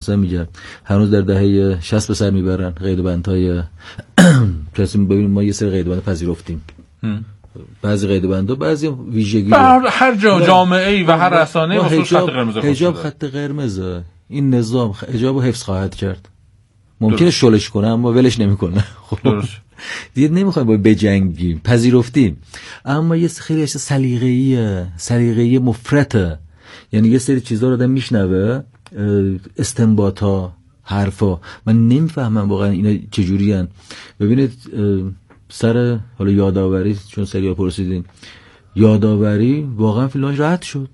میگن هنوز در دهه 60 به سر میبرن قید و بندهای کسی. ببینیم ما یه سری قید و بند پذیرفتیم، بعضی قید و بندها بعضی ویژگی هر جامعه‌ای و هر رسانه‌ای واسه خط قرمز حجاب خط قرمز این نظام حجابو حفظ خواهد کرد. ممکنه شلش کنه اما ولش نمیکنه. خب دیگه نمیخوایم با بجنگیم، پذیرفتیم، اما یه خیلی سلیقه‌ای مفرطه. یعنی یه سری چیزا رو آدم میشنوه، استنباطا، حرفا، من نمیفهمم واقعا اینا چجوریان. ببینید سر حالا یاداوری، چون سریال پرسیدین، یاداوری واقعا فیلماش رد شد،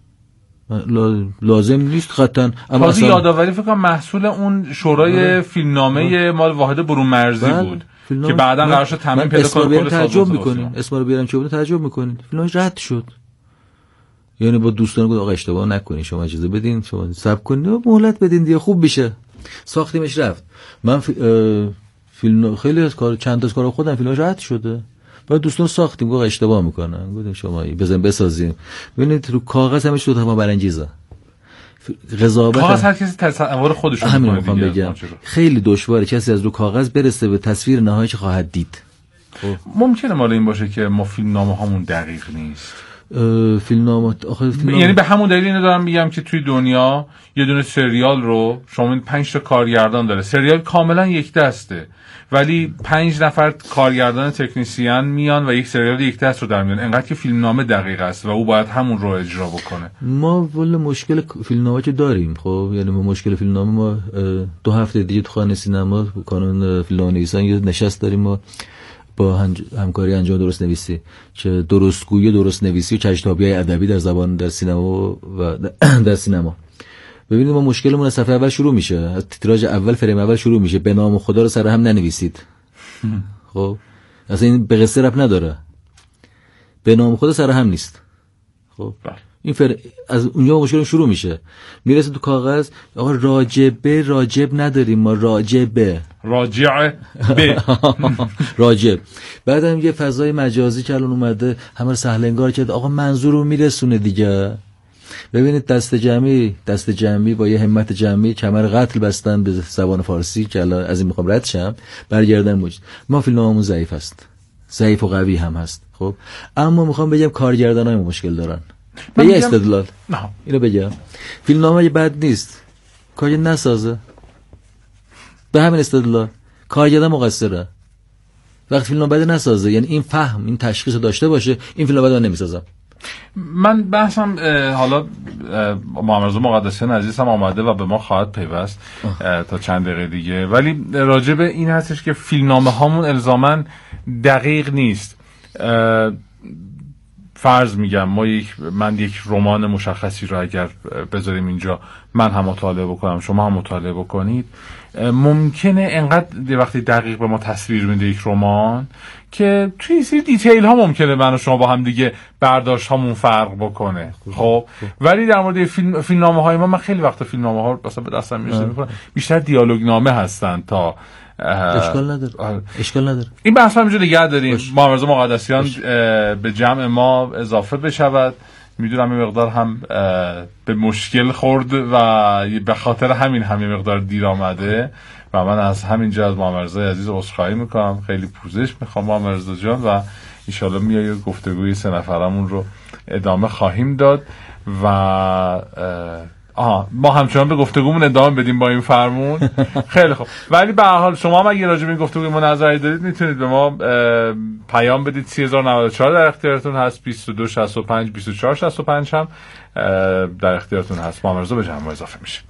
لازم نیست قطعا. اما اصلا یاداوری فکر کنم محصول اون شورای فیلمنامه مال واحد برون مرزی بود که بعدا قرار شد تامین پیدا کنه. کل تعجب میکنین اسما رو بیارم چه تعجب میکنین، فیلماش رد شد. یعنی با دوستان گفت آقا اشتباه نکنین، شما اجازه بدین، شما صبر کنین، مهلت بدین دیگه خوب بشه. ساختیمش رفت. من فیلم خیلی از کار چند تا از کارا خودم فیلماش رد شده. بعد دوستان ساختیم گفت اشتباه میکنن، گفتم شما بزن بسازیم. ببینید رو کاغذ همه شد تمام برانگیزه. قضاوت کاغذ هر کسی تصور خودش رو میکنه بگم. خیلی دشواره کسی از رو کاغذ برسه به تصویر نهایی که خواهد دید. ممکنه مال این باشه که ما فیلمنامه هامون دقیق نیست. فیلمنامه یعنی به همون دلیل اینو دارم میگم که توی دنیا یه دونه سریال رو شما 5 تا کارگردان داره، سریال کاملا یک دسته، ولی 5 نفر کارگردان تکنیسیان میان و یک سریال یک دست رو در میان، انقدر که فیلمنامه دقیق است و او باید همون رو اجرا بکنه. ما والا مشکل فیلمنامه که داریم. خب یعنی ما مشکل فیلمنامه، ما 2 هفته دیگه تو خانه سینما کانون فیلمنامه‌نویسان یه نشست داریم، ما با همکاری انجام درست نویسی که درستگویی، درست نویسی و کج‌تابی‌های ادبی در زبان در سینما و در سینما. ببینید ما مشکلمون از صفحه اول شروع میشه، از تیتراژ اول فریم اول شروع میشه، به نام خدا رو سر هم ننویسید. خب اصلا این به قصه ربط نداره، به نام خدا سر هم نیست. خب این از اونجا مشکل شروع میشه، میرسه تو کاغذ آقا راجب نداریم ما، راجع به راجب. بعدم یه فضای مجازی که الان اومده همه رو سهل انگار کرد، آقا منظور رو میرسونه دیگه. ببینید دست جمعی با یه همت جمعی کمر قتل بستن به زبان فارسی که الان از این میخوام رد شم، برگردن موجود. ما فیلمنامه‌مون ضعیف است، ضعیف و قوی هم هست. خب اما میخوام بگم کارگردانای مشکل دارن. به یه استدلال اینو بگم، فیلمنامه بد نیست، کاری نسازه، به همین استدلال کارگردان مقصره. وقتی فیلمنامه بد نسازه، یعنی این فهم، این تشخیص داشته باشه، این فیلمنامه بد نمیسازم. من بحثم حالا محمد مقدسیان عزیزم آمده و به ما خواهد پیوست تا چند دقیقه دیگه، ولی راجع به این هستش که فیلمنامه هامون الزاماً دقیق نیست. فرض میگم من یک رمان مشخصی رو اگر بذاریم اینجا، من هم مطالعه بکنم، شما هم مطالعه بکنید، ممکنه انقدر وقتی دقیق به ما تصویر میده یک رمان که توی این سری دیتیل ها ممکنه من و شما با هم دیگه برداشت هامون فرق بکنه. خب ولی در مورد فیلمنامه های ما، من خیلی وقتا فیلمنامه ها مثلا به دستم میرسه میکنم بیشتر دیالوگ نامه هستن تا اشکال نداره. این بحث هم اینجا دیگه داریم. محمد مقدسیان به جمع ما اضافه بشود. میدونم این مقدار هم به مشکل خورد و به خاطر همین مقدار دیر آمده و من از همینجا از محمد رضا عزیز عذرخواهی میکنم. خیلی پوزش میخوام محمد رضا جان و ان شاء الله میای گفتگوی 3 نفرمون رو ادامه خواهیم داد و ما همچنان به گفتگومون ادامه بدیم با این فرمون. خیلی خوب. ولی به هر حال شما هم اگه راجع به این گفتگو ما نظری دارید میتونید به ما پیام بدید. 3094 در اختیارتون هست، 2265 2465 هم در اختیارتون هست. محمد رضا به جمع اضافه میشه.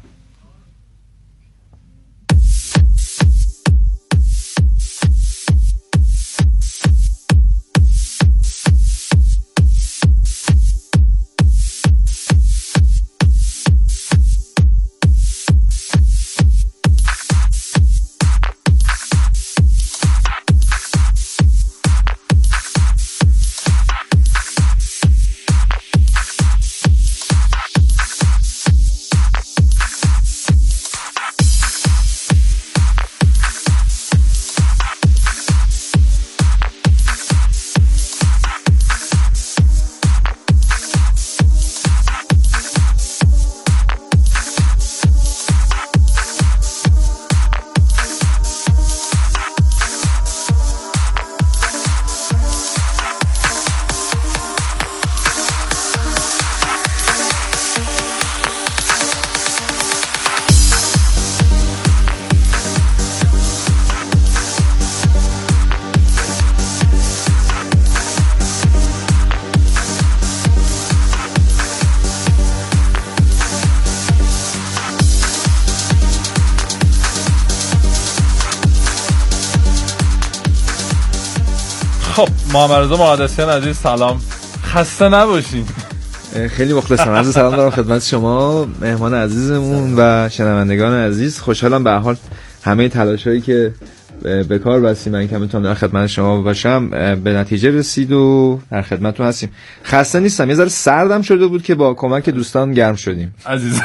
خب محمد رضا مقدسیان عزیز سلام، خسته نباشین. خیلی مخلصم. عرض سلام دارم خدمت شما مهمان عزیزمون و شنوندگان عزیز. خوشحالم به هر حال همه تلاشایی که به کار بستیم من که بتونم در خدمت شما باشم به نتیجه رسید و در خدمتتون هستیم. خسته نیستم، یه ذره سردم شده بود که با کمک دوستان گرم شدیم. عزیز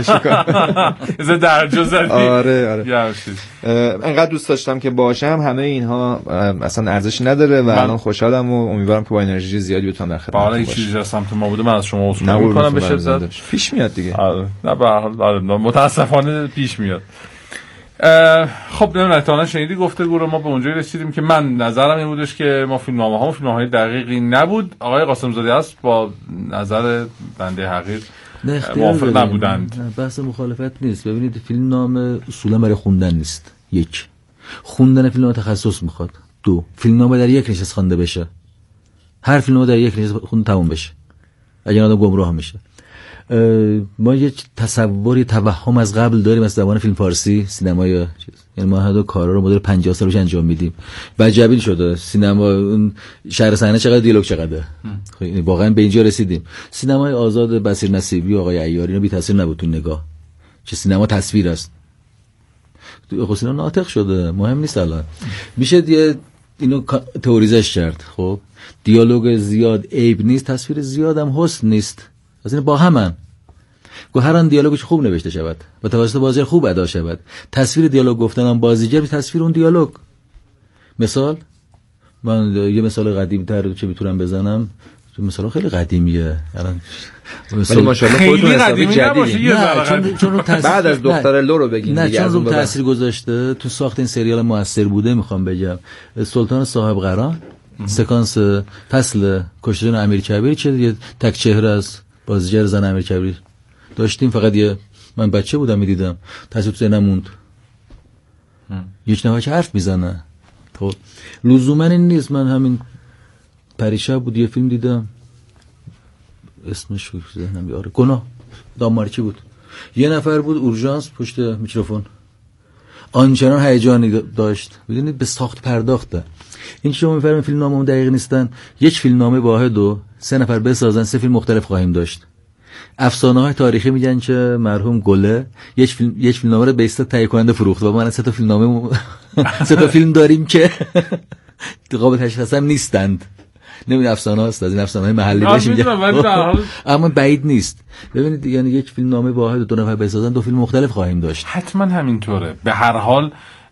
یه درجا زدی. آره انقدر دوست داشتم که باشم، همه اینها اصلا ارزشی نداره و الان خوشحالم و امیدوارم که با انرژی زیادی بتونم در خدمتتون باشم. این چیزی از سمت ما بوده من از شما عذرخواهی می‌کنم به شدت. پیش میاد دیگه. نه به هر حال متاسفانه پیش میاد. خب نمیدونم تا شنیدی گفتگو رو، ما به اونجایی رسیدیم که من نظرم این بودش که ما فیلمنامه‌های دقیقی نبود. آقای قاسم‌زاده است با نظر بنده حقیر موافق نبودند. بحث مخالفت نیست. ببینید فیلمنامه اصولا برای خوندن نیست. یک، خوندن فیلمنامه تخصص میخواد. دو، فیلمنامه در یک نشست خوانده بشه. هر فیلمنامه در یک نشست خونده تموم بشه. اگه آدم گمراه میشه. ما یه تصوری توهم از قبل داریم از زبان فیلم فارسی، سینمای یعنی ما هر کارا رو مدل 50 سال پیش انجام میدیم. وجبیل شده سینما، اون شهر صحنه چقدر دیالوگ چقدر. خب واقعا به اینجا رسیدیم. سینمای آزاد بصیر نصیبی و آقای عیاری اینا بی تاثیر نبود تو نگاه. چه سینما تصویر است. خب سینما ناطق شده، مهم نیست الان. میشه یه اینو تئوریزش کرد. خب دیالوگ زیاد عیب نیست، تصویر زیاد هم حسن نیست. از این با همن گو هر آن دیالوگش خوب نوشته شود و توسط بازیگر خوب ادا شود. تصویر دیالوگ گفتن هم بازیگر به تصویر اون دیالوگ. مثال من یه مثال قدیم تر چه میتونم بزنم، مثلا خیلی قدیمیه الان ولی ماشاءالله خودتون حسابی جدیدی. چون بعد از دختر لو رو بگین دیگه. چون رو تاثیر گذاشته تو ساخت این سریال موثر بوده. میخوام بگم سلطان صاحب قران سکانس فصل کشتن امیرکبیر چه یه تک چهره از بازیگر زن امیرکبیر داشتیم. فقط یه من بچه بودم میدیدم، تاثیر تو ذهنم موند. یک نفر که حرف میزنه. خب لزوما این نیست. من همین پریشب بود یه فیلم دیدم اسمش رو ذهنم بیاره، گناه دانمارکی بود. یه نفر بود اورژانس پشت میکروفون، آنچنان هیجانی داشت. ببینید به ساخت پرداخته. این که شما میفرمایید فیلمنامه دقیق نیستن، یک فیلمنامه واحد و 3 نفر بسازن 3 فیلم مختلف خواهیم داشت. افسانه‌های تاریخی میگن که مرحوم گله یک فیلمنامه رو به ایست تهیه کننده فروخت و ما 3 تا فیلمنامه 3 تا فیلم داریم که قابل تشخیص هم نیستند. نمیدونم افسانه است، از این افسانه‌های محلی بهش میگن، اما بعید نیست. ببینید یعنی یک فیلمنامه واحد و 2 نفر بسازن 2 فیلم مختلف خواهیم داشت. حتما همینطوره. به هر حال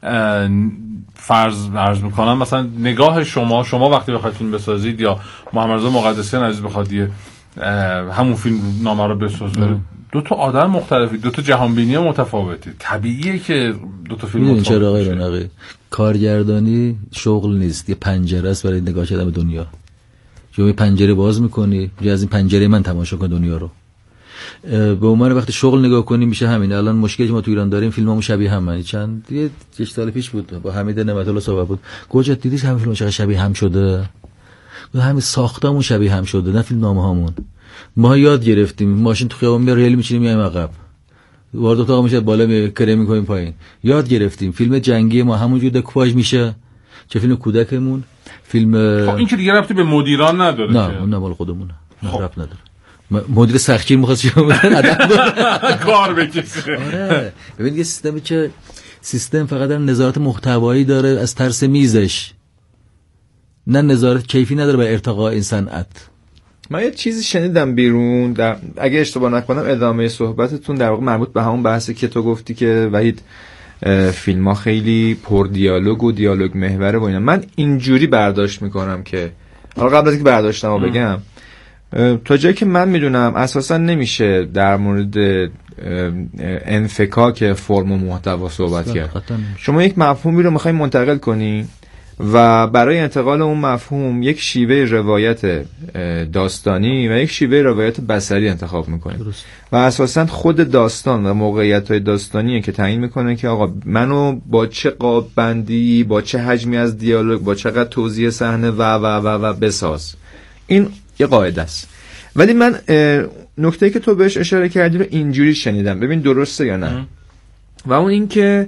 فرض میکنم مثلا نگاه شما وقتی بخواید فیلم بسازید یا محمد رضا مقدسیان عزیز بخواد همون فیلم نامه رو بسازه، 2 تا آدم مختلفی، 2 تا جهانبینی متفاوته. طبیعیه که 2 تا فیلم متفاوت چرا آقای رونقی کارگردانی شغل نیست، یه پنجره است برای نگاه کردن به دنیا. شما یه پنجره باز میکنی، از این پنجره من تماشا کن دنیا رو. به عنوان وقتی شغل نگاه کنیم میشه همین. الان مشکلی که ما تو ایران داریم فیلمامون شبیه هم. چند یه سال پیش بود با حمید نعمت الله صحبت بود، گوجت دیدیش همین فیلم چقدر شبیه هم شده، همین ساختمون شبیه هم شده، نه فیلمنامه‌هامون. ما یاد گرفتیم ماشین تو خیابون میاد ریل میچینیم میایم عقب، وارد اتاق میشه بالا کریم میکنیم پایین. یاد گرفتیم فیلم جنگی ما همونجوری دکوپاژ میشه، چه فیلم کودکمون فیلم. خب این که دیگه ربطی به مدیران نداره. نه مال خودمونه، ربط نداره. مدیر سختگیر می‌خواست چیکار کنه؟ کار بکشه. آره ببین یه سیستمی که سیستم فقط نظارت محتوایی داره از ترس میزش، نه نظارت کیفی نداره به ارتقاء این صنعت. من یه چیزی شنیدم بیرون اگه اشتباه نکنم ادامه صحبتتون در واقع مربوط به همون بحثی که تو گفتی که وحید فیلم‌ها خیلی پر دیالوگ و دیالوگ محوره و اینا. من اینجوری برداشت میکنم که حالا قبل از اینکه برداشتمو بگم، تا جایی که من میدونم اساسا نمیشه در مورد انفکاک فرم و محتوا صحبت کرد. شما یک مفهومی رو میخوای منتقل کنی و برای انتقال اون مفهوم یک شیوه روایت داستانی و یک شیوه روایت بصری انتخاب میکنی و اساسا خود داستان و موقعیت‌های داستانیه که تعیین میکنه که آقا منو با چه قاب بندی، با چه حجمی از دیالوگ، با چقدر توضیح صحنه و بساز. این یه قاعده است. ولی من نکته‌ای که تو بهش اشاره کردی رو اینجوری شنیدم، ببین درسته یا نه. و اون این که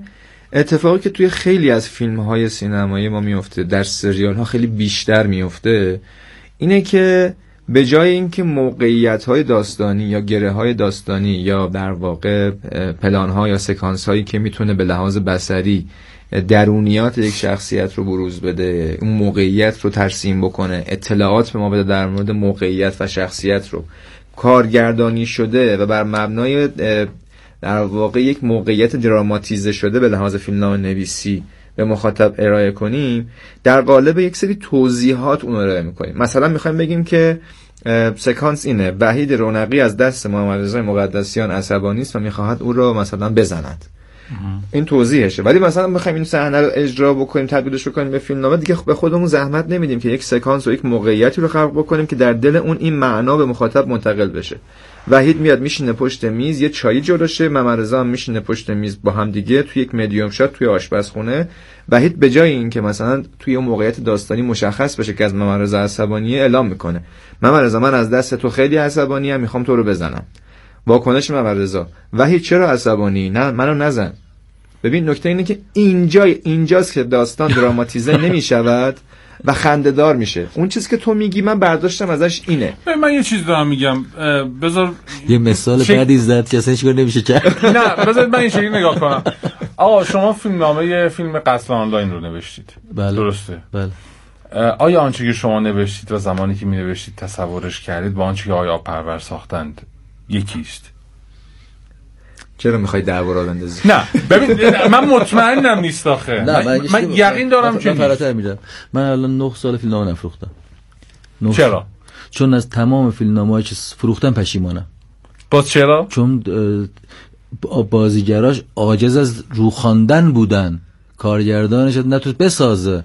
اتفاقی که توی خیلی از فیلم‌های سینمایی ما میفته، در سریال‌ها خیلی بیشتر میفته، اینه که به جای اینکه موقعیت‌های داستانی یا گره‌های داستانی یا در واقع پلان‌ها یا سکانس‌هایی که میتونه به لحاظ بصری درونیات یک شخصیت رو بروز بده، اون موقعیت رو ترسیم بکنه، اطلاعات به ما بده در مورد موقعیت و شخصیت رو، کارگردانی شده و بر مبنای در واقع یک موقعیت دراماتیزه شده به لحاظ فیلمنامه نویسی به مخاطب ارائه کنیم، در قالب یک سری توضیحات اون رو ارائه میکنیم. مثلا میخوایم بگیم که سکانس اینه: وحید رونقی از دست محمد رضا مقدسیان عصبانی است و میخواهد او رو مثلا بزند. این توضیحشه. ولی مثلا بخوایم این صحنه رو اجرا بکنیم، تبدیلش بکنیم به فیلمنامه، دیگه به خودمون زحمت نمیدیم که یک سکانس و یک موقعیتی رو خلق بکنیم که در دل اون این معنا به مخاطب منتقل بشه. وحید میاد میشینه پشت میز، یه چایی جلوشه، محمد رضا هم میشینه پشت میز با هم دیگه توی یک مدیوم شات توی آشپزخونه. وحید به جای این که مثلا توی اون موقعیت داستانی مشخص بشه که از محمد رضا عصبانیه، اعلام میکنه: محمد رضا من از دست تو خیلی عصبانی ام، میخوام تو رو بزنم. واکنش محمد رضا: وحید چرا عصبانی؟ نه منو نزن. ببین نکته اینه که اینجاست که داستان دراماتیزه نمیشود و خنده‌دار میشه. اون چیزی که تو میگی من برداشتم ازش اینه. من یه چیز دارم میگم، بذار یه مثال بعدی زد که اصلا هیچ کار نمیشه کرد. نه بذار من این شکلی نگاه کنم. آقا شما فیلمنامه فیلم قتل آنلاین رو نوشتید. بله. درسته؟ بله. آیا آنچه که شما نوشتید و زمانی که می‌نوشتید تصورش کردید با آنچه که آیا پرور ساختند یکیست؟ چرا میخوای دعوا را بندازی؟ نه ببین من مطمئنم نیست آخه. من یقین دارم که فراتر میرم. من الان 9 سال فیلمنامه نفروختم. چرا؟ چون از تمام فیلمنامه‌ای که فروختم پشیمانم. باز چرا؟ چون بازیگراش عاجز از رو خواندن بودن، کارگردانش نتونست بسازه،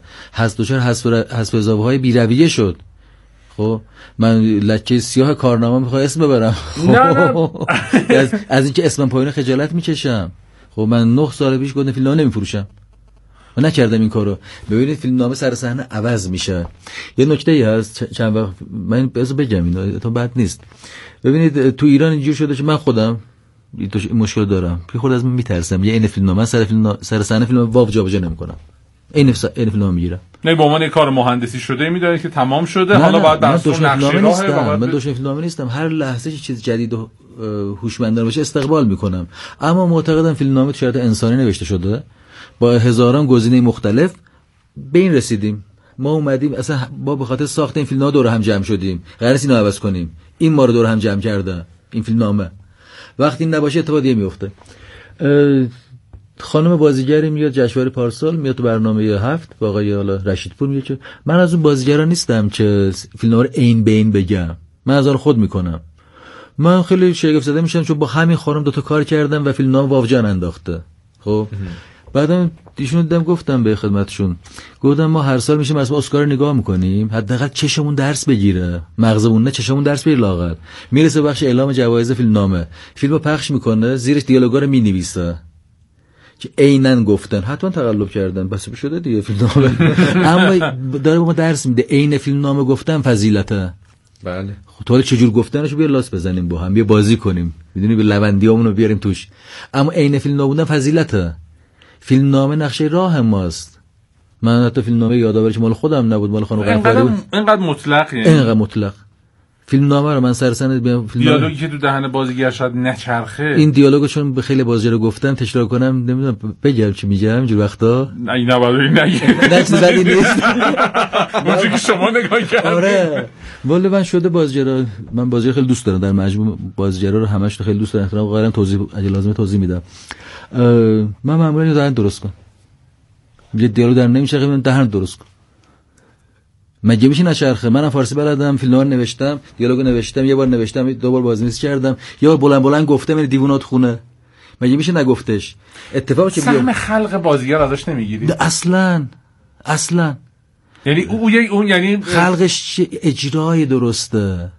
حذف اضافه‌های بی‌رویه شد. خب من لکه سیاه کارنامه میخوام اسم ببرم. نه از اینکه اسمم پایین خجالت میکشم. خب من 9 سال پیش گفتم فیلمنامه نمیفروشم و نکردم این کارو. ببینید فیلمنامه سر صحنه عوض میشه. یه نکته‌ای هست چند وقت من بگم اینو تا بعد نیست. ببینید تو ایران اینجوری شده که من خودم این مشکل دارم که خود از من میترسم یه این فیلمنامه سر صحنه فیلم واو جابجا نمیکنم. این فیلمنامه میگیرم. نه به عنوان کار مهندسی شده میدونید که تمام شده، حالا باید بحث نقشه راه. من دشمن فیلمنامه نیستم. هر لحظه چیز جدید و هوشمندانه باشه استقبال میکنم، اما معتقدم فیلمنامه تو شرایط انسانی نوشته شده با هزاران گزینه مختلف. به این رسیدیم ما اومدیم اصلا با به خاطر ساخت این فیلمنامه دور هم جمع شدیم، قراره اینو عوض کنیم. این ما رو دور هم جمع کرده این فیلمنامه. وقتی این نباشه اتفاق دیگه میفته. خانم بازیگری میاد جشنواره پارسال، میاد تو برنامه 7 با آقای رشیدپور، میگه که من از اون بازیگرا نیستم که فیلمنامه رو عین به عین بگم، من از آن خود میکنم. من خیلی شگفت زده میشم چون با همین خانم 2 تا کار کردم و فیلمنامه واوجان انداخته. خب بعدم ایشون دیدم گفتم به خدمتشون، گفتم ما هر سال میشیم اسم اسکار نگاه میکنیم، حداقل چشمون درس بگیره، مغزمون نه چشمون درس بگیره. لااقل میرسه بخش اعلام جوایز فیلمنامه، فیلمو پخش میکنه، زیرش دیالوگا رو مینویسه که عیناً گفتن، حتما تقلب کردن، بس شده دیگه فیلمنامه. اما داره به ما درس میده عین فیلمنامه گفتن فضیلته. بله. خب تو چجور گفتنشو بیا لاس بزنیم با هم، بیا بازی کنیم، میدونی به لوندیامون رو بیاریم توش. اما عین فیلمنامه بودن فضیلته. فیلمنامه نقشه راه ماست. من حتی فیلمنامه یادآوری که مال خودم نبود، مال خانم غفاری بود. اینقدر مطلق، یعنی اینقدر مطلق فیلمنامه رو من سر سند دیالوگی که تو دهن بازیگر شاید نچرخه، این دیالوگو چون به خیلی بازیگر گفتم تکرار کنم نمیدونم بگم چی میگم اینجور وقتا. نه اینا برای نه چیز بدی نیست. اونجوری که شما نگاه کردید. آره والا من شده بازیگرا، من بازیگر خیلی دوست دارم، در مجموع بازیگرا رو همش خیلی دوست دارم، احترام قائلم، توضیح اگه لازمه توضیح میدم. من معمولا اینو دهن درست کنم، یه دیالوگ در نمیشه من دهن درست کنم. مگه میشه نچرخه؟ منم فارسی بلدم، فیلمنامه نوشتم، دیالوگ نوشتم، یه بار نوشتم، 2 بار بازنویسی کردم، یه بار بلند بلند گفتم این دیوونات خونه. مگه میشه نگفتش؟ اتفاقی که سهم خلق بازیگر ازش نمیگیری؟ اصلا یعنی اون یعنی خلقش اجرای درسته.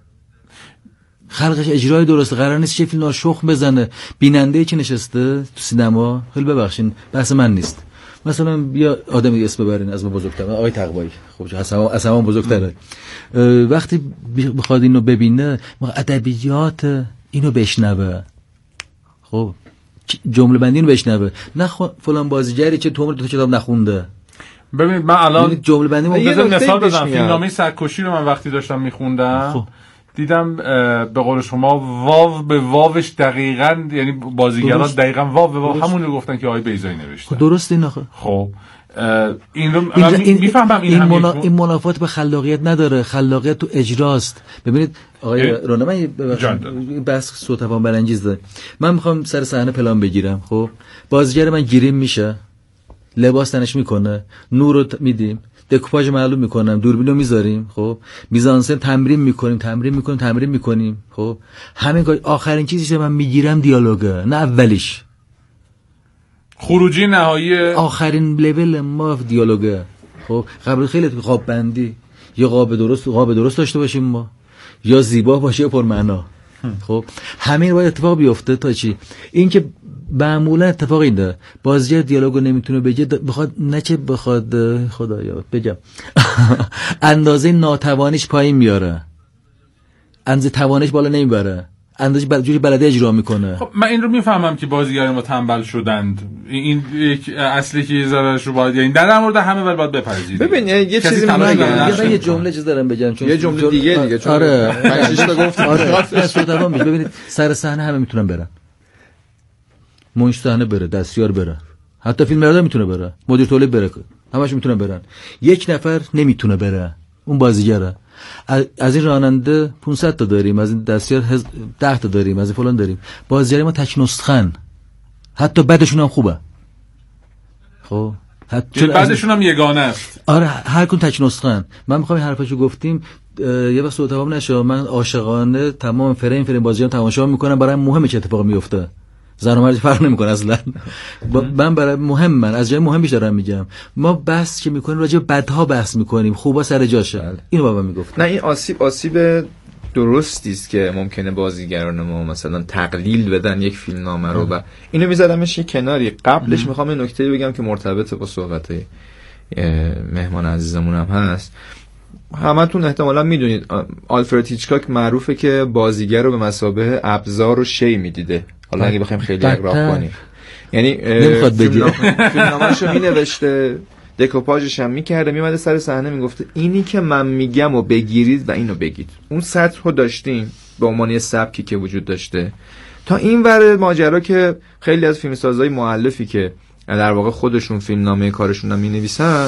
قرار نیست چه فیلم‌ها شخم بزنه. بیننده که نشسته تو سینما، خیلی ببخشین بحث من نیست، مثلا بیا آدمی اسم ببرین از ما بزرگتر، آقای تقوایی، خب اصلا بزرگتره، وقتی بخواد اینو ببینه ادبیات اینو بشنوه، خب جمله بندی رو بشنوه، نه فلان بازیگری چه تو عمر 2 کتاب نخونده. ببینید من الان جمله بندی مثال بزنم. فیلمنامه سرکشی رو من وقتی داشتم میخوندم دیدم به قول شما واو به واوش دقیقاً، یعنی بازیگرا دقیقاً واو به واو همون رو گفتن که آقای بیضایی نوشته. درست این آخه. خب این رو میفهمم. این منافات به خلاقیت نداره، خلاقیت تو اجراست. ببینید آقای رانا، من بحث سوتوان برانگیز داره. من میخوام سر صحنه پلان بگیرم. خب بازیگر من گیریم میشه، لباس تنش میکنه، نور رو میدیم، دکوپاژ معلوم میکنم، دوربین رو میذاریم، خب میزانسن تمرین میکنیم، خب همین کار. آخرین چیزی که من میگیرم دیالوگه، نه اولیش. خروجی نهایی آخرین لول ما دیالوگه. خب قبل خیلی خواب بندی یا قاب درست داشته باشیم ما، یا زیبا باشه یا پرمعنا. خب همین باید اتفاق بیفته تا چی؟ این که معمولا اتفاق این ده بازیگر دیالوگو نمیتونه بگه، بخواد خدایا بگم اندازه ناتوانیش پایین میاره، اندازه توانش بالا نمیبره، اندازه جوری بلده اجرا میکنه. خب من این رو میفهمم که بازیگران ما تنبل شدند. این یک اصلی که ضررش رو باید، یعنی در مورد همه باید بپذیرید. ببین یه چیزی یه جمله چیز دارم بگم، چون یه جمله دیگه چون من 6 تا گفتم. آره ببینید سر صحنه همه میتونن برن، منش صحنه بره، دستیار بره، حتی فیلم بردار میتونه بره، مدیر تولید بره، همش میتونن برن. یک نفر نمیتونه بره، اون بازیگره. از این راننده 500 تا داریم، از این دستیار 10 تا داریم، از این فلان داریم. بازیگر ما تک نسخن، حتی بعدشون هم خوبه. خب حتی بعدشون هم یگانه است. آره هر کدوم تک نسخن. من میخوام این حرفاشو گفتیم یه وقت تمام نشه. من عاشقانه تمام فریم بازیگران تماشا میکنم، برای مهمه چه اتفاقی میفته. زن و مرد فرق نمیکنه اصلا. من برای من از جای مهمش دارم میگم. ما بحث که میکنیم راجع به بدها بحث میکنیم، خوبا سر جاشه. اینو بابا میگفت. نه این آسیب درستی است که ممکنه بازیگران ما مثلا تقلیل بدن یک فیلمنامه رو و اینو میذارمش کناری. قبلش میخوام این نکته بگم که مرتبط با صحبت مهمان عزیزمون هم هست. همتون احتمالا میدونید آلفرد هیچکاک معروفه که بازیگر رو به مثابه ابزار و شی میدیده. حالا اگه بخوایم خیلی اغراق کنیم، یعنی نمیخواد بگه، فیلمنامه‌شو مینوشته، دکوپاژش هم میکرده، میومده سر صحنه میگفته اینی که من میگم و بگیرید و اینو بگید. اون سطح رو داشتیم به عنوان سبکی که وجود داشته. تا این ور ماجرا که خیلی از فیلمسازهای مؤلفی که در واقع خودشون فیلمنامه کارشون رو مینویسن،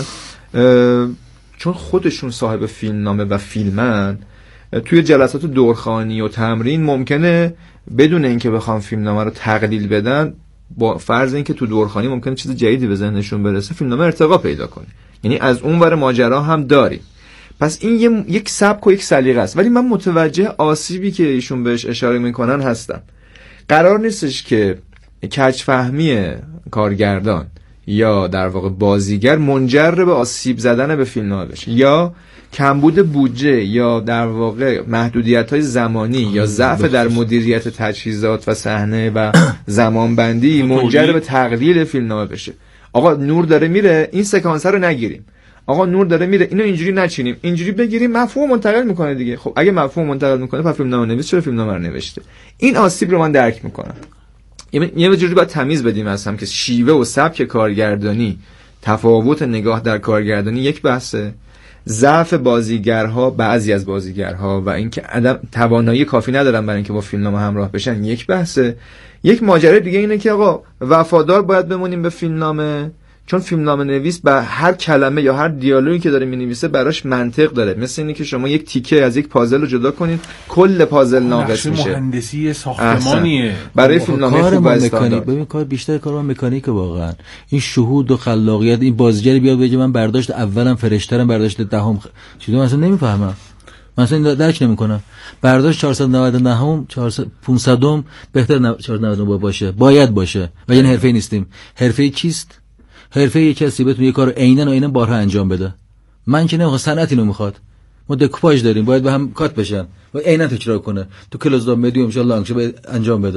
چون خودشون صاحب فیلمنامه و فیلمن، توی جلسات دورخوانی و تمرین ممکنه بدون اینکه بخوام فیلمنامه رو تقلیل بدن، با فرض اینکه تو دورخوانی ممکنه چیز جدیدی به ذهنشون برسه، فیلمنامه ارتقا پیدا کنه. یعنی از اون ور ماجرا هم داریم. پس این یک سبک و یک سلیقه است. ولی من متوجه آسیبی که ایشون بهش اشاره میکنن هستم. قرار نیستش که کج‌فهمی کارگردان یا در واقع بازیگر منجر به آسیب زدن به فیلمنامه بشه، یا کمبود بودجه یا در واقع محدودیت‌های زمانی یا ضعف در مدیریت تجهیزات و صحنه و زمانبندی منجر به تقلیل فیلمنامه بشه. آقا نور داره میره، این سکانس رو نگیریم. آقا نور داره میره، اینو اینجوری نچینیم، اینجوری بگیریم، مفهوم منتقل میکنه دیگه. خب اگه مفهوم منتقل میکنه، پس فیلمنامه نویس چرا فیلمنامه رو نوشته؟ این آسیب رو من درک میکنم. یه جوری باید تمیز بدیم اصلا که شیوه و سبک کارگردانی، تفاوت نگاه در کارگردانی یک بحثه، ضعف بازیگرها، بعضی از بازیگرها و اینکه عدم توانایی کافی ندارن برای اینکه با فیلمنامه همراه بشن یک بحثه. یک ماجرا دیگه اینه که آقا وفادار باید بمونیم به فیلمنامه، چون فیلمنامه نویس به هر کلمه یا هر دیالوگی که داره می‌نویسه براش منطق داره. مثل اینه که شما یک تیکه از یک پازل رو جدا کنید، کل پازل ناقص میشه. مهندسی ساختمانیه برای فیلمنامه خوب مکانیک. ببین کار بیشتر کار من مکانیکه واقعا. این شهود و خلاقیت، این بازیگری بیاد بگه من برداشت اولم فرشترم برداشت دهم چیزو اصلا نمیفهمم. من اصلا درک نمی‌کنم. برداشت 499 500م بهتر 499 باشه، باید باشه. و یعنی حرفه‌ای نیستیم. حرفه‌ای چیست؟ حرفه یک کسی بتونه یه کارو عیناً بارها انجام بده. من که نمیخوام، صنعت اینو میخواد. ما دکوپاژ داریم، باید به هم کات بشن و عیناً تکرار کنه. تو کلوز دا مدیوم ان شاء الله انجام بده.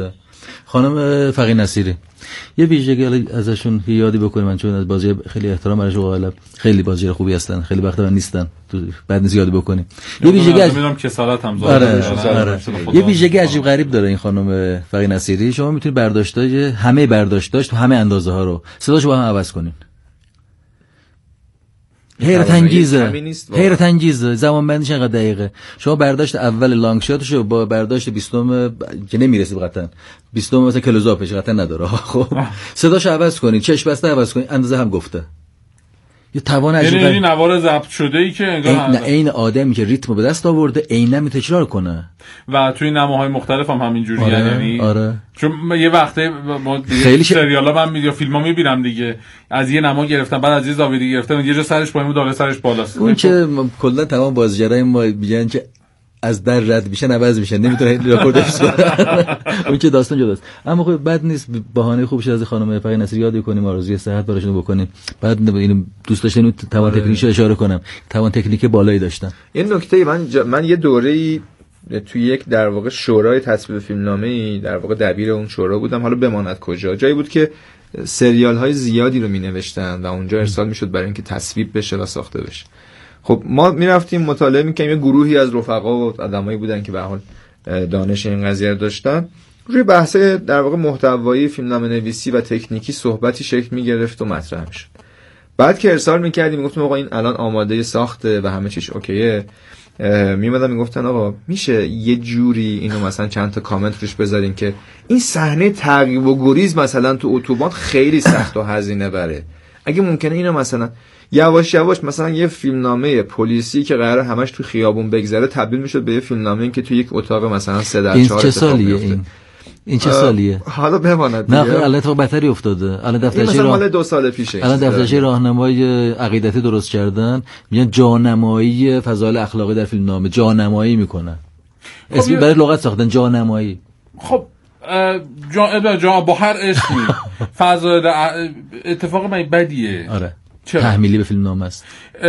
خانم فقیه نصیری یه ویژگی ازشون یادی بکنیم، من چون از بازی خیلی احترام براشون قائلم، خیلی بازی خوبی هستن، خیلی وقتا من نیستن تو بعد نیست یاد بکنیم. یه ویژگی میدونم کسالت هم زاره. یه ویژگی عجیب غریب داره این خانم فقیه نصیری، شما میتونید برداشتای همه برداشتاش تو همه اندازه ها رو صداشو با هم عوض کنین. حیرت انگیزه زمان بندیش انقدر دقیقه. شما برداشت اول لانگ شاتشو با برداشت 20 که نمیرسه قطعا 20 مثلا کلوزآپش قطعا نداره، خب صداشو عوض کنین، چشم بسته عوض کنین، اندازه هم گفته. یه توان عجیبه، یعنی نوار ضبط شده ای که انگار عین آدمی که ریتمو به دست آورده عیناً می تکرار کنه و توی نماهای مختلف هم همین جوریه. یعنی آره. چون یه وقته ما خیلی سریالا من میدیو فیلم‌ها میبینم دیگه، از یه نما گرفتم بعد از یه زاویه گرفتم، یه جا سرش پایین بود، سرش بالاست. اون که کلا تمام بازیگرای ما میگن که از در رد میشن عوض میشن، نمیتونه رکورد حفظ کنه. اون که داستان جداست. اما خب بد نیست بهانه خوب شد از خانم فقیه نصیری یاد کنیم، آرزوی صحت براشون بکنیم. بعد اینو دوست داشتن اینو توان تکنیکی اشاره کنم، توان تکنیکی بالایی داشتن. این نکته من یه دوره‌ای توی یک در واقع شورای تصویب فیلمنامه‌ای در واقع دبیر اون شورا بودم، حالا بماند کجا، جایی بود که سریال‌های زیادی رو می‌نوشتن و اونجا ارسال می‌شد برای اینکه تصویب بشه و ساخته بشه. خب ما میرفتیم مطالعه میکنیم، یه گروهی از رفقا و آدمایی بودن که به حال دانش این قضیه داشتن، روی بحث در واقع محتوایی فیلمنامه نویسی و تکنیکی صحبتی شکل میگرفت و مطرح میشد. بعد که ارسال میکردیم میگفتم آقا این الان آماده ساخته و همه چیز اوکیه، میمدن میگفتن آقا میشه یه جوری اینو مثلا چند تا کامنت روش بذارین که این صحنه تعقیب و گریز مثلا تو اتوبان خیلی سخت و هزینه بره، اگه ممکنه اینو مثلا یواش یواش مثلا یه فیلمنامه پلیسی که قراره همش تو خیابون بگذره تبدیل میشد به یه فیلمنامه‌ای که تو یک اتاق مثلا 3x4 اتفاق میفته. این چه سالیه؟ حالا بماند نه الان اتفاق بدتری افتاده. الان دفترچه مال 2 سال پیشه، الان دفترچه راهنمای عقیدتی درست کردن، میگن جانمایی فضایل اخلاقی در فیلمنامه، جانمایی میکنن. اسمی برای لغت ساختن، جانمایی. خب جا با هر اسمی فضایل اتفاق من بدیه. آره. تحمیلی به فیلمنامه است.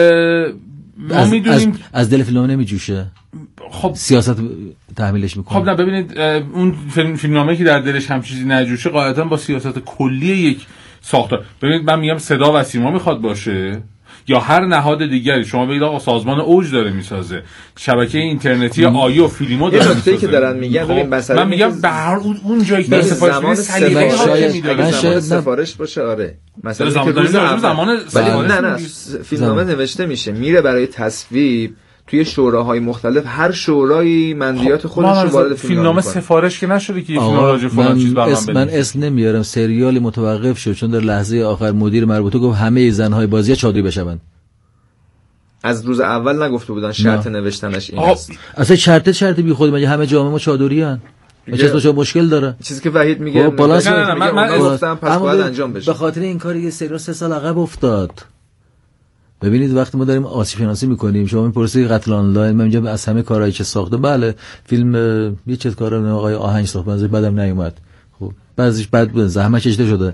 ما میدونیم از دل فیلمنامه نمیجوشه. خب سیاست تحمیلش میکنه. خب نه ببینید اون فیلمنامه که در دلش هم چیزی نجوشه قاعدتا با سیاست کلی یک ساختار. ببینید من میگم صدا و سیما میخواد باشه یا هر نهاد دیگری، شما بگید آقا سازمان اوج داره میسازه، شبکه اینترنتی آیو فیلمو داره میسازه. نکته‌ای که دارن میگن ببین مثلا من میگم به هر اون جایی که سفارش سلیقه ها میداد سفارش باشه. آره مثلا زمان نه فیلمنامه نوشته میشه میره برای تصویب توی شوراهای مختلف، هر شورایی منویات خودش رو وارد فیلمنامه سفارش که نشده که فیلم راجع فلان چیز من اسم نمیارم، سریالی متوقف شد چون در لحظه آخر مدیر مربوطه گفت همه زن‌های بازی چادری بشوند. از روز اول نگفته بودن شرط نوشتنش این است. اصلا شرط بی خود، مگه همه جامعه ما چادری ان؟ چه مشکل داره؟ چیزی که وحید میگه نه من گفتم پس باید انجام بشه. به خاطر این کاری یه سریال 3 سال عقب افتاد. ببینید وقتی ما داریم آسیب شناسی میکنیم، شما میپرسید قتل آنلاین، من میگم از همه کارهایی که ساخته، بله فیلم یه چیز کارا آقای آهنگ ساخت بعضی بعدم نیومد، خب بعضیش بد بود، زحمت کشیده شده.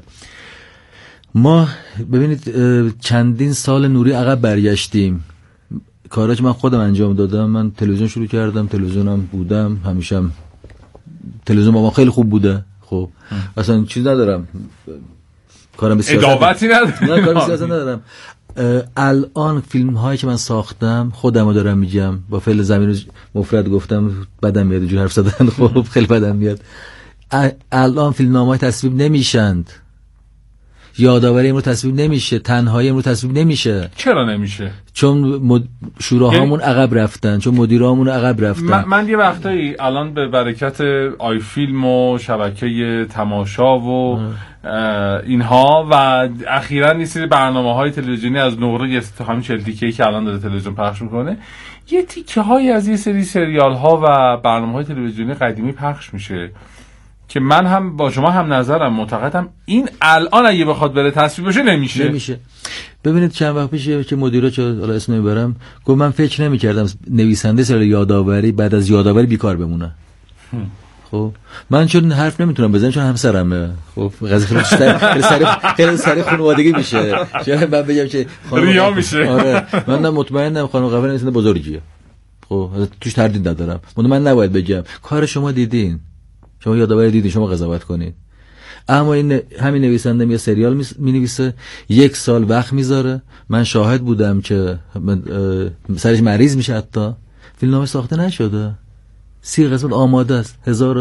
ما ببینید چندین سال نوری عقب برگشتیم. کارا که من خودم انجام دادم، من تلویزیون شروع کردم، تلویزیونم بودم، همیشه تلویزیون با ما خیلی خوب بوده. خب اصلا چیز ندارم، کارم به سیاست ادابتی ندارم، نه کارم به سیاست ندارم. الان فیلم هایی که من ساختم خودمو دارم میگم، با فعل زمین رو مفرد گفتم بدم میاد جو حرف زدن، خب خیلی بدم میاد. الان فیلمنامه‌های تصویب نمیشند، یادآوری امروز تصویب نمیشه، تنهایی امروز تصویب نمیشه. چرا نمیشه؟ چون شوراهامون عقب رفتن، چون مدیرامون عقب رفتن. من یه وقتایی الان به برکت آی فیلم و شبکه تماشا و اینها و اخیراً یه سری برنامه‌های تلویزیونی از نقره همین 40 تیکه‌ای که الان داره تلویزیون پخش میکنه، یه تیکه‌هایی از یه سری سریال‌ها و برنامه‌های تلویزیونی قدیمی پخش میشه که من هم با شما هم نظرم، معتقدم این الان اگه بخواد بره تصویب بشه نمیشه. ببینید چند وقت پیش که مدیرا چه حالا اسم نمیبرم گفت من فکر نمی‌کردم نویسنده سر یادآوری بعد از یادآوری بیکار بمونه. خب من چون حرف نمیتونم بزنم چون همسرمه، خب قضیه خیلی سری خانوادگی میشه، چون من بگم که ریا میشه. آره من مطمئنم خانم قفل نویسنده بزرگیه، خب توش تردید ندارم، من نباید بگم کار شما دیدین شما یادآور دیدین، شما قضاوت کنید. اما این همین نویسنده یه سریال می‌نویسه، 1 سال وقت میذاره. من شاهد بودم که سرش مریض میشه، حتی فیلمنامه ساخته نشده. 30 قسمت آماده است،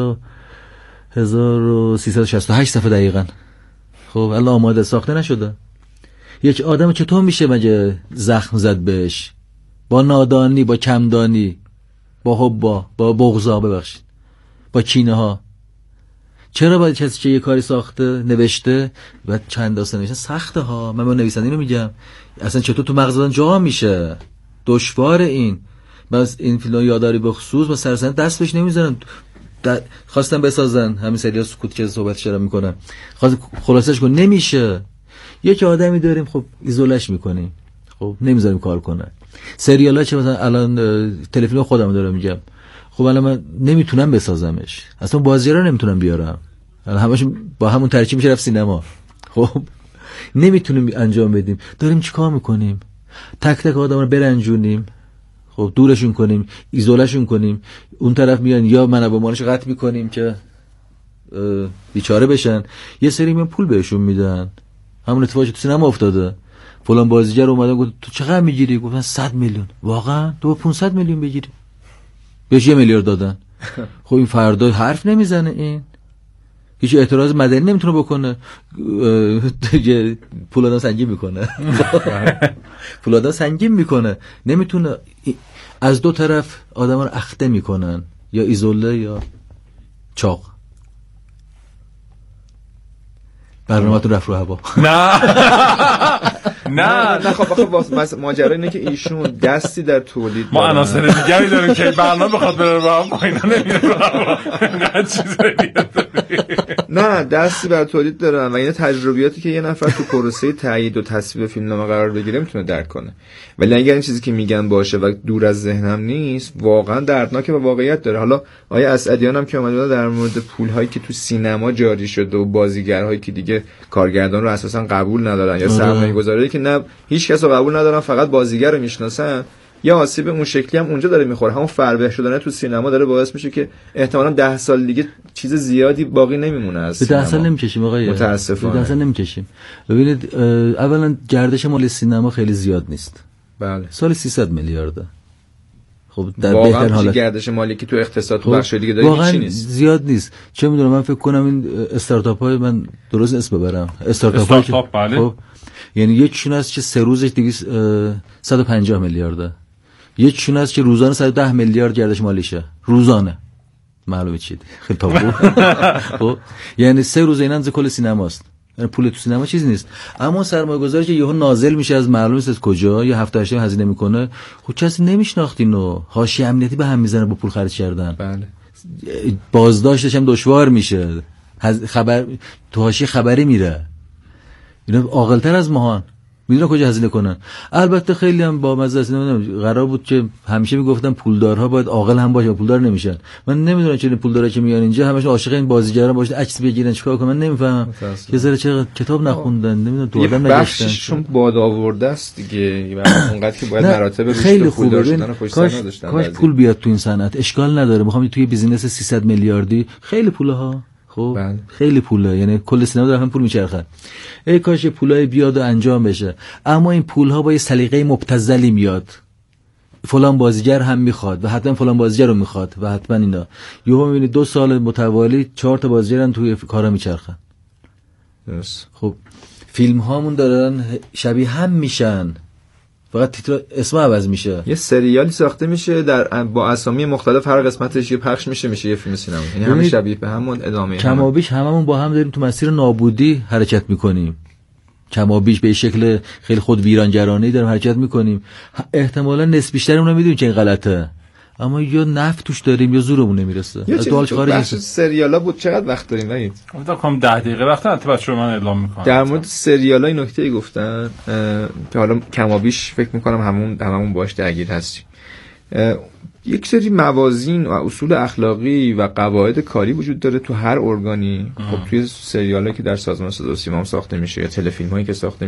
1368 صفحه دقیقاً. خب الان آماده، ساخته نشده. یک آدم چطور میشه مگه زخم زد بهش؟ با نادانی، با کمدانی، با حبا، با بغضا، ببخشید، با کینه ها. چرا باید کسی که یه کاری ساخته، نوشته و چند داستان نوشته سخته ها؟ من با نویسنده اینو میگم، اصلا چطور تو مغز آدم جا میشه؟ دشواره این. بس این فیلم یاداری به خصوص با سرسنت دست بهش نمیذارن. خواستن بسازن همین سریال سکوت که صحبت چرا میکنن، خلاصش کن نمیشه. یک آدمی داریم، خب ایزولش میکنیم، خب نمیذاریم کار کنه. سریالا چه مثلا الان تلفن خودم دارم میگم، خب الان من نمیتونم بسازمش، اصلا بازیگرا نمیتونم بیارم، همشون با همون ترکیب میشه رفت سینما. خب نمیتونیم انجام بدیم. داریم چیکار میکنیم؟ تک تک آدم رو برنجونیم، خب دورشون کنیم، ایزولشون کنیم. اون طرف میان یا منابعش قطع میکنیم که بیچاره بشن، یه سری میان پول بهشون میدن. همون اتفاقی تو سینما افتاده. فلان بازیگر اومدن گفت تو چقدر میگیری؟ گفتن 100 میلیون. واقعا تو 500 میلیون بگیری؟ بهش 1 میلیارد دادن. خب این فردا حرف نمیزنه، این هیچ اعتراض مدنی نمیتونه بکنه. پول آدم سنگین میکنه. پول آدم سنگین میکنه، نمیتونه. از دو طرف آدم رو اخته میکنن، یا ایزوله یا چاق. برنامه‌تون رفت رو هوا. نه خب ماجرا اینه که ایشون دستی در تولید ما عناصر دیگری داریم که برنامه بخواد بره رو هوا، اینا نمیره رو هوا. نه چیزایی دیگه. نه دستی بر تولید دارن و این تجربیاتی که یه نفر تو پروسه تایید و تصویب فیلمنامه قرار بگیره میتونه درک کنه. ولی اگر این چیزی که میگن باشه و دور از ذهنم نیست، واقعا دردناکه و واقعیت داره. حالا آیه اسعدیان هم که اومده در مورد پول‌هایی که تو سینما جاری شده و بازیگرهایی که دیگه کارگردان رو اساسا قبول ندارن یا سرمایه‌گذاری که نه هیچ کس رو قبول ندارن، فقط بازیگر رو میشناسن، یا آسیب اون شکلی هم اونجا داره میخوره. همون فربه شدن تو سینما داره باعث میشه که احتمالاً 10 سال دیگه چیز زیادی باقی نمیمونه از سینما. 10 سال نمیکشیم آقای، متاسفانه 10 سال نمیکشیم. ببینید اولا گردش مال سینما خیلی زیاد نیست. بله. سال 300 میلیارده. خب در بهترین حالت واقعا گردش مالی که تو اقتصاد تو بخش دیگه داره هیچ نیست. زیاد نیست. چه میدونم، من فکر کنم این استارتاپ های، من درست اسم ببرم، استارتاپ بله. خب یعنی یکیشون هست که 3 روزش 150 میلیارده، یکیشون هست که روزانه 110 میلیارد گردش مالیشه روزانه. معلومه چیه خیلی تابو. خب یعنی 3 روز اینن ز کل سینماست. یعنی پول تو سینما چیزی نیست. اما سرمایه‌گذاری که یهو نازل میشه از معلومه از کجا، یا 7-8 هزینه میکنه، خب کسی نمیشناخت اینو، حاشیه امنیتی به هم میزنه با پول خرج کردن. بله. بازداشتش هم دشوار میشه، خبر تو حاشیه خبری میره. اینا عاقل‌تر از ماهان، میدونن کجا هزینه کنن. البته خیلی هم با مزه است. قرار بود که همیشه میگفتن پولدارها باید عاقل هم باشن، پولدار نمیشن. من نمیدونم چه پولدارا که میان اینجا همشون عاشق این بازیگران باشن، عکس بگیرن، چیکار کنن، من نمیفهمم. یه ذره چه کتاب نخوندن، نمیدونم تو آدم نگشتن. چون باد آورده است دیگه، اونقدر که باید مراتب خیلی خوبه. کاش پول بیاد تو این صنعت، اشکال نداره. میخوام توی بیزینس 300 میلیاردی خیلی پوله ها. خب بله. خیلی پوله، یعنی کل سینما داره هم پول میچرخه. ای کاش پولای بیاد و انجام بشه. اما این پولها با یه سلیقه مبتذلی میاد. فلان بازیگر هم میخواد و حتما فلان بازیگر رو میخواد و حتما اینا. یهو میبینید 2 سال متوالی 4 تا بازیگرن توی کارا میچرخن. درست. خب فیلم هامون دارن شبیه هم میشن، فقط تیتر اسم عوض میشه. یه سریالی ساخته میشه در با اسامی مختلف، هر قسمتش یه پخش میشه یه فیلم سینمایی. یعنی همه شبیه به همون، ادامه کم و بیش هممون با هم داریم تو مسیر نابودی حرکت میکنیم. کم و بیش به شکل خیلی خود ویرانگرانه‌ای داریم حرکت میکنیم. احتمالاً نسبت بیشترمون رو میدونیم که این غلطه، اما یا نفت توش داریم یا زورمون نمیرسه. بخش سریالا بود. چقدر وقت داریم وحید؟ تا کم 10 دقیقه وقت البته بچه‌ها من اعلام میکنم. در مورد سریالا این نکته‌ای گفتن که حالا کم و بیش فکر میکنم هممون باش درگیر هستیم. یک سری موازین و اصول اخلاقی و قواعد کاری وجود داره تو هر ارگانی. خب توی سریالی که در سازمان صدا و سیما ساخته میشه یا تلفیلمایی که ساخته